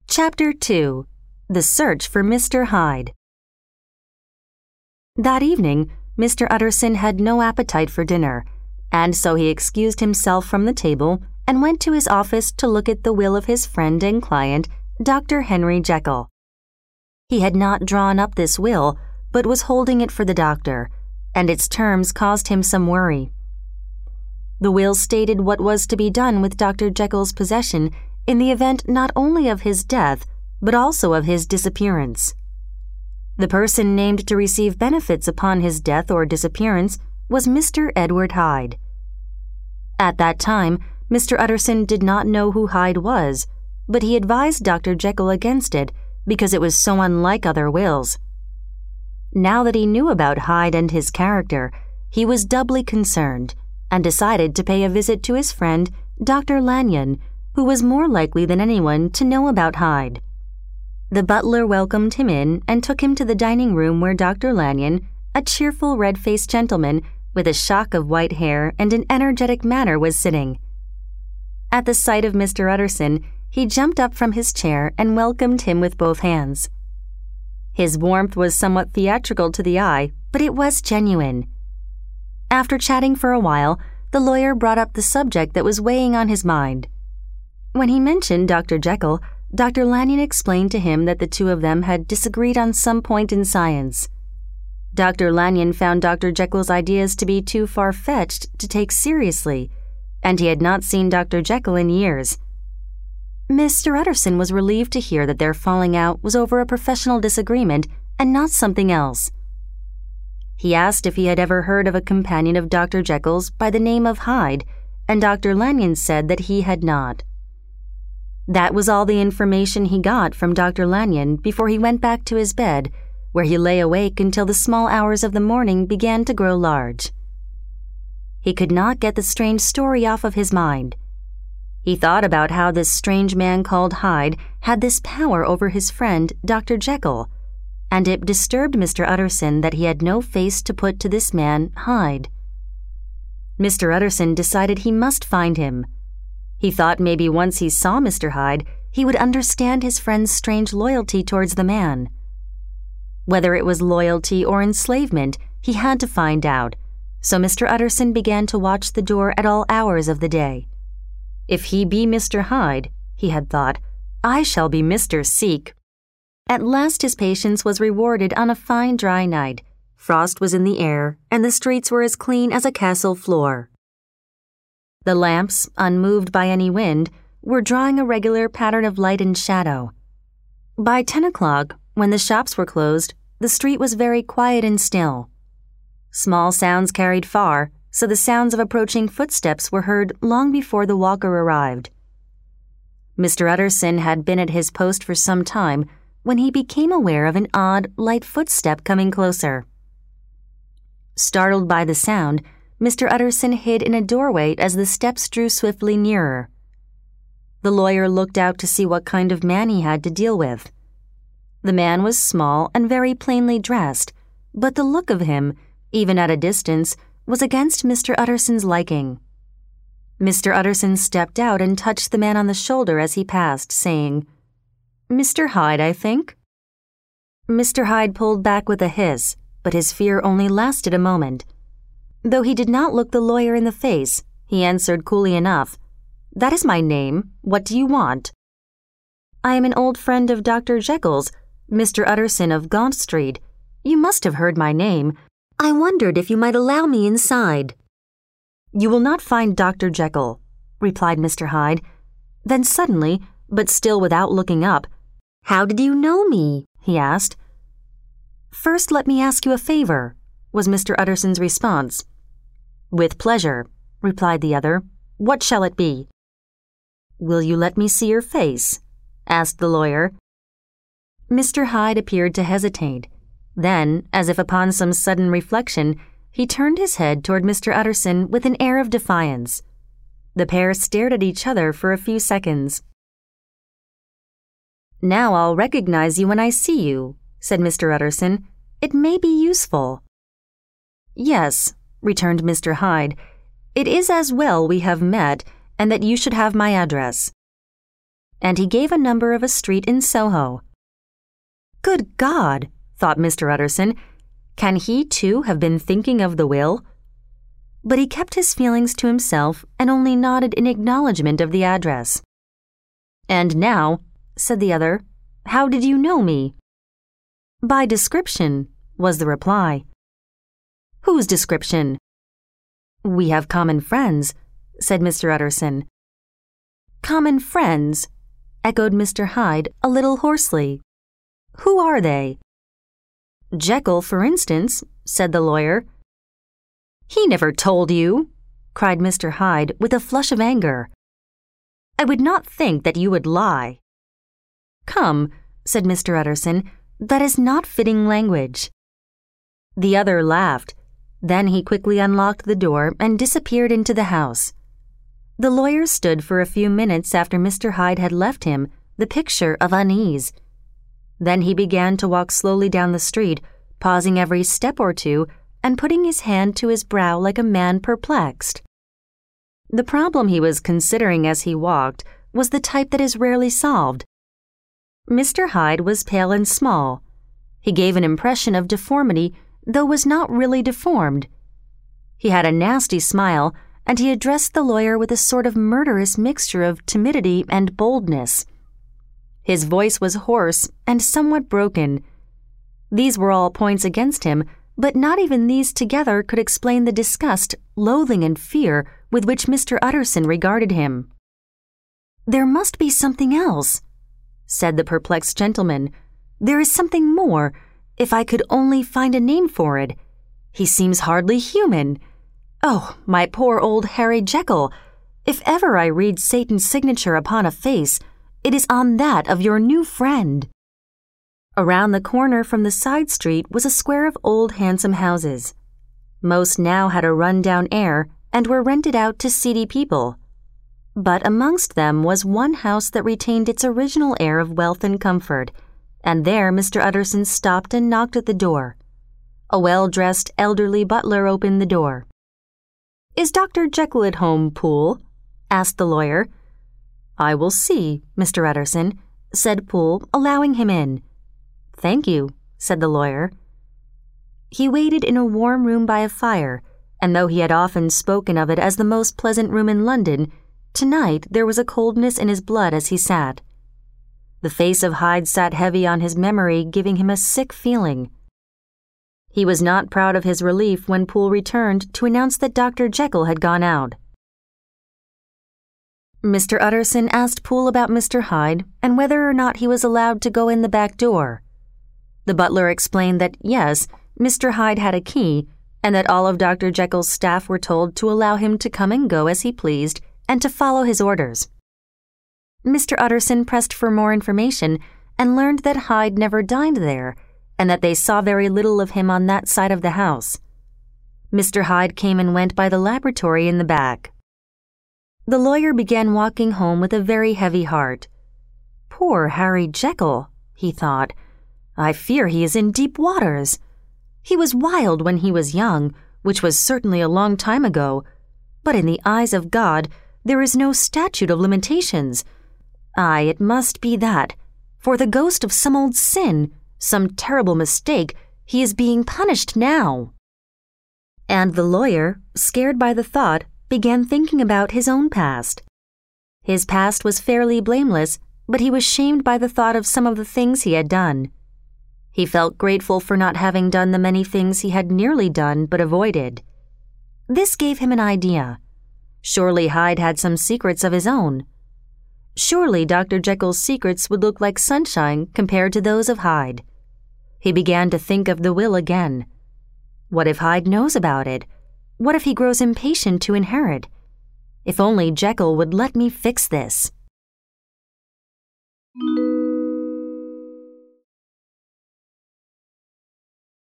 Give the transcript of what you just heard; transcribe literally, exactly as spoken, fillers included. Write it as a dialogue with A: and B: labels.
A: Chapter two. The Search for Mister Hyde. That evening, Mister Utterson had no appetite for dinner, and so he excused himself from the table and went to his office to look at the will of his friend and client, Doctor Henry Jekyll. He had not drawn up this will, but was holding it for the doctor, and its terms caused him some worry. The will stated what was to be done with Doctor Jekyll's possession in the event not only of his death, but also of his disappearance. The person named to receive benefits upon his death or disappearance was Mister Edward Hyde. At that time, Mister Utterson did not know who Hyde was, but he advised Doctor Jekyll against it because it was so unlike other wills. Now that he knew about Hyde and his character, he was doubly concerned and decided to pay a visit to his friend, Doctor Lanyon, who was more likely than anyone to know about Hyde. The butler welcomed him in and took him to the dining room where Doctor Lanyon, a cheerful red-faced gentleman with a shock of white hair and an energetic manner, was sitting. At the sight of Mister Utterson, he jumped up from his chair and welcomed him with both hands. His warmth was somewhat theatrical to the eye, but it was genuine. After chatting for a while, the lawyer brought up the subject that was weighing on his mind. When he mentioned Doctor Jekyll, Doctor Lanyon explained to him that the two of them had disagreed on some point in science. Doctor Lanyon found Doctor Jekyll's ideas to be too far-fetched to take seriously, and he had not seen Doctor Jekyll in years. Mister Utterson was relieved to hear that their falling out was over a professional disagreement and not something else. He asked if he had ever heard of a companion of Doctor Jekyll's by the name of Hyde, and Doctor Lanyon said that he had not. That was all the information he got from Doctor Lanyon before he went back to his bed, where he lay awake until the small hours of the morning began to grow large. He could not get the strange story off of his mind. He thought about how this strange man called Hyde had this power over his friend, Doctor Jekyll, and it disturbed Mister Utterson that he had no face to put to this man, Hyde. Mister Utterson decided he must find him. He thought maybe once he saw Mister Hyde, he would understand his friend's strange loyalty towards the man. Whether it was loyalty or enslavement, he had to find out, so Mister Utterson began to watch the door at all hours of the day. If he be Mister Hyde, he had thought, I shall be Mister Seek. At last his patience was rewarded on a fine dry night. Frost was in the air, and the streets were as clean as a castle floor. The lamps, unmoved by any wind, were drawing a regular pattern of light and shadow. By ten o'clock, when the shops were closed, the street was very quiet and still. Small sounds carried far, so the sounds of approaching footsteps were heard long before the walker arrived. Mister Utterson had been at his post for some time when he became aware of an odd, light footstep coming closer. Startled by the sound, Mister Utterson hid in a doorway as the steps drew swiftly nearer. The lawyer looked out to see what kind of man he had to deal with. The man was small and very plainly dressed, but the look of him, even at a distance, was against Mister Utterson's liking. Mister Utterson stepped out and touched the man on the shoulder as he passed, saying, "Mister Hyde, I think?" Mister Hyde pulled back with a hiss, but his fear only lasted a moment. Though he did not look the lawyer in the face, he answered coolly enough, "That is my name. What do you want?" "I am an old friend of Doctor Jekyll's, Mister Utterson of Gaunt Street. You must have heard my name. I wondered if you might allow me inside." "You will not find Doctor Jekyll," replied Mister Hyde. Then suddenly, but still without looking up, "How did you know me?" he asked. "First let me ask you a favor," was Mister Utterson's response. "With pleasure," replied the other. "What shall it be?" "Will you let me see your face?" asked the lawyer. Mister Hyde appeared to hesitate. Then, as if upon some sudden reflection, he turned his head toward Mister Utterson with an air of defiance. The pair stared at each other for a few seconds. "Now I'll recognize you when I see you," said Mister Utterson. "It may be useful." "Yes," returned Mister Hyde. "It is as well we have met, and that you should have my address." and he gave a number of a street in Soho. Good God, thought Mister Utterson, can he too have been thinking of the will? But he kept his feelings to himself and only nodded in acknowledgement of the address. And now, said the other, how did you know me? By description, was the reply. Whose description? We have common friends, said Mister Utterson. Common friends, echoed Mister Hyde a little hoarsely. Who are they? Jekyll, for instance, said the lawyer. He never told you, cried Mister Hyde with a flush of anger. I would not think that you would lie. Come, said Mister Utterson, that is not fitting language. The other laughed. Then he quickly unlocked the door and disappeared into the house. The lawyer stood for a few minutes after Mister Hyde had left him, the picture of unease. Then he began to walk slowly down the street, pausing every step or two and putting his hand to his brow like a man perplexed. The problem he was considering as he walked was the type that is rarely solved. Mister Hyde was pale and small. He gave an impression of deformity, though was not really deformed. He had a nasty smile, and he addressed the lawyer with a sort of murderous mixture of timidity and boldness. His voice was hoarse and somewhat broken. These were all points against him, but not even these together could explain the disgust, loathing, and fear with which Mister Utterson regarded him. There must be something else, said the perplexed gentleman. There is something more, if I could only find a name for it. He seems hardly human. Oh, my poor old Harry Jekyll! If ever I read Satan's signature upon a face, it is on that of your new friend. Around the corner from the side street was a square of old handsome houses. Most now had a run-down air and were rented out to seedy people. But amongst them was one house that retained its original air of wealth and comfort, and there Mister Utterson stopped and knocked at the door. A well-dressed elderly butler opened the door. "Is Doctor Jekyll at home, Poole?" asked the lawyer. "I will see, Mister Utterson," said Poole, allowing him in. "Thank you," said the lawyer. He waited in a warm room by a fire, and though he had often spoken of it as the most pleasant room in London, tonight there was a coldness in his blood as he sat. The face of Hyde sat heavy on his memory, giving him a sick feeling. He was not proud of his relief when Poole returned to announce that Doctor Jekyll had gone out. Mister Utterson asked Poole about Mister Hyde and whether or not he was allowed to go in the back door. The butler explained that, yes, Mister Hyde had a key, and that all of Doctor Jekyll's staff were told to allow him to come and go as he pleased and to follow his orders. Mister Utterson pressed for more information and learned that Hyde never dined there, and that they saw very little of him on that side of the house. Mister Hyde came and went by the laboratory in the back. The lawyer began walking home with a very heavy heart. "Poor Harry Jekyll," he thought. "I fear he is in deep waters. He was wild when he was young, which was certainly a long time ago, but in the eyes of God there is no statute of limitations. Aye, it must be that, for the ghost of some old sin, some terrible mistake, he is being punished now." And the lawyer, scared by the thought, began thinking about his own past. His past was fairly blameless, but he was shamed by the thought of some of the things he had done. He felt grateful for not having done the many things he had nearly done but avoided. This gave him an idea. Surely Hyde had some secrets of his own. Surely Doctor Jekyll's secrets would look like sunshine compared to those of Hyde. He began to think of the will again. What if Hyde knows about it? What if he grows impatient to inherit? If only Jekyll would let me fix this.